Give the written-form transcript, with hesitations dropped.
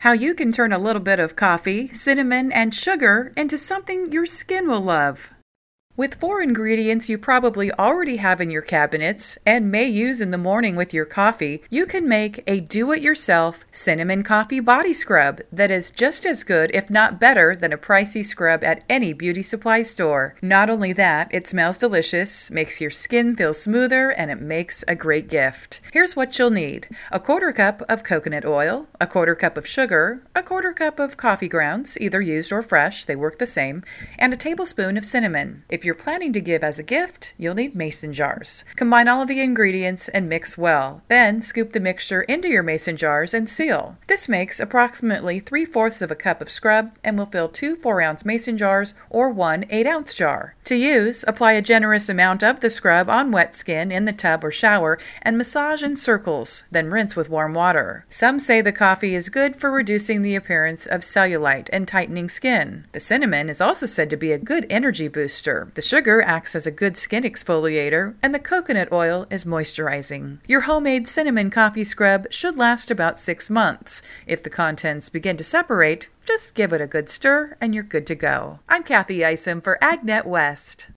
How you can turn a little bit of coffee, cinnamon, and sugar into something your skin will love. With 4 ingredients you probably already have in your cabinets and may use in the morning with your coffee, you can make a do-it-yourself cinnamon coffee body scrub that is just as good, if not better, than a pricey scrub at any beauty supply store. Not only that, it smells delicious, makes your skin feel smoother, and it makes a great gift. Here's what you'll need: a 1/4 cup of coconut oil, a 1/4 cup of sugar, a 1/4 cup of coffee grounds, either used or fresh, they work the same, and a tablespoon of cinnamon. If you're planning to give as a gift, you'll need mason jars. Combine all of the ingredients and mix well. Then scoop the mixture into your mason jars and seal. This makes approximately 3/4 of a cup of scrub and will fill 2 4-ounce mason jars or 1 8-ounce jar. To use, apply a generous amount of the scrub on wet skin in the tub or shower and massage in circles, then rinse with warm water. Some say the coffee is good for reducing the appearance of cellulite and tightening skin. The cinnamon is also said to be a good energy booster. The sugar acts as a good skin exfoliator, and the coconut oil is moisturizing. Your homemade cinnamon coffee scrub should last about 6 months. If the contents begin to separate, just give it a good stir and you're good to go. I'm Kathy Isom for AgNet West.